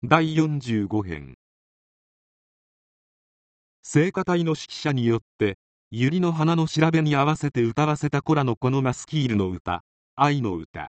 第45編。聖歌隊の指揮者によって百合の花の調べに合わせて歌わせたコラのこのマスキールの歌、愛の歌。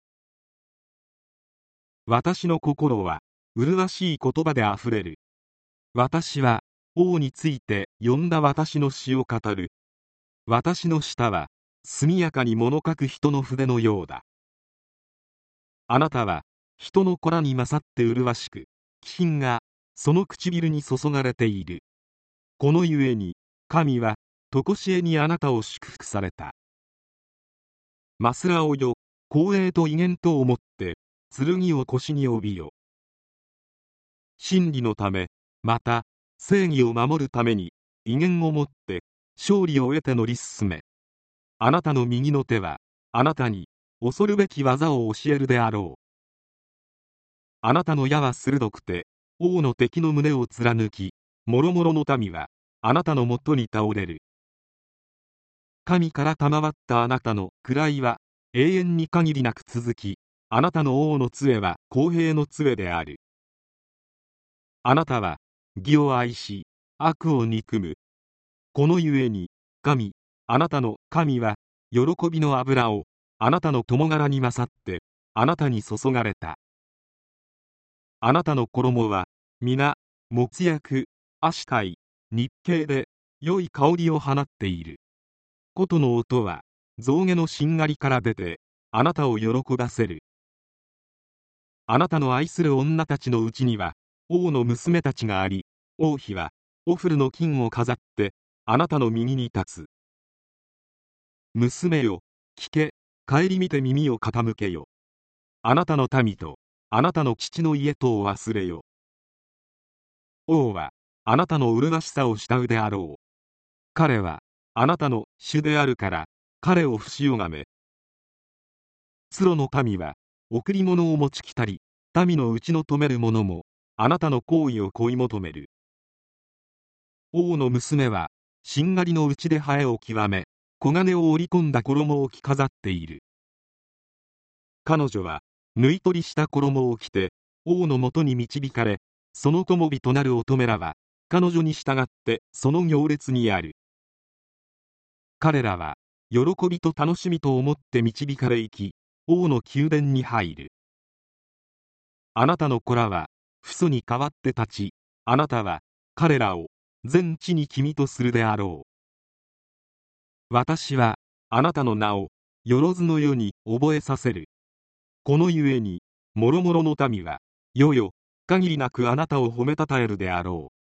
私の心は麗しい言葉であふれる。私は王について読んだ私の詩を語る。私の舌は速やかに物書く人の筆のようだ。あなたは人の子らに勝って麗しく、気品がその唇に注がれている。このゆえに神は常しえにあなたを祝福された。マスラをよ、光栄と威厳と思って剣を腰に帯びよ。真理のため、また正義を守るために威厳をもって勝利を得て乗り進め。あなたの右の手はあなたに恐るべき技を教えるであろう。あなたの矢は鋭くて王の敵の胸を貫き、もろもろの民はあなたのもとに倒れる。神から賜ったあなたの位は永遠に限りなく続き、あなたの王の杖は公平の杖である。あなたは義を愛し悪を憎む。このゆえに神、あなたの神は喜びの油をあなたの共柄に勝ってあなたに注がれた。あなたの衣は皆木薬、アシタイ、日系で良い香りを放っている。琴の音は象牙のしんがりから出てあなたを喜ばせる。あなたの愛する女たちのうちには王の娘たちがあり、王妃はオフルの金を飾ってあなたの右に立つ。娘よ、聞け、顧みて耳を傾けよ。あなたの民とあなたの父の家とを忘れよ。王はあなたの麗しさを慕うであろう。彼はあなたの主であるから彼を不し拝め。ツロの民は贈り物を持ち来たり、民のうちの止める者もあなたの行為を恋い求める。王の娘はしんがりのうちでハエを極め、黄金を織り込んだ衣を着飾っている。彼女は縫い取りした衣を着て王のもとに導かれ、その友火となる乙女らは彼女に従ってその行列にある。彼らは喜びと楽しみと思って導かれ行き、王の宮殿に入る。あなたの子らは父祖に代わって立ち、あなたは彼らを全地に君とするであろう。私はあなたの名をよろずの世に覚えさせる。このゆえにもろもろの民は世よ限りなくあなたを褒めたたえるであろう。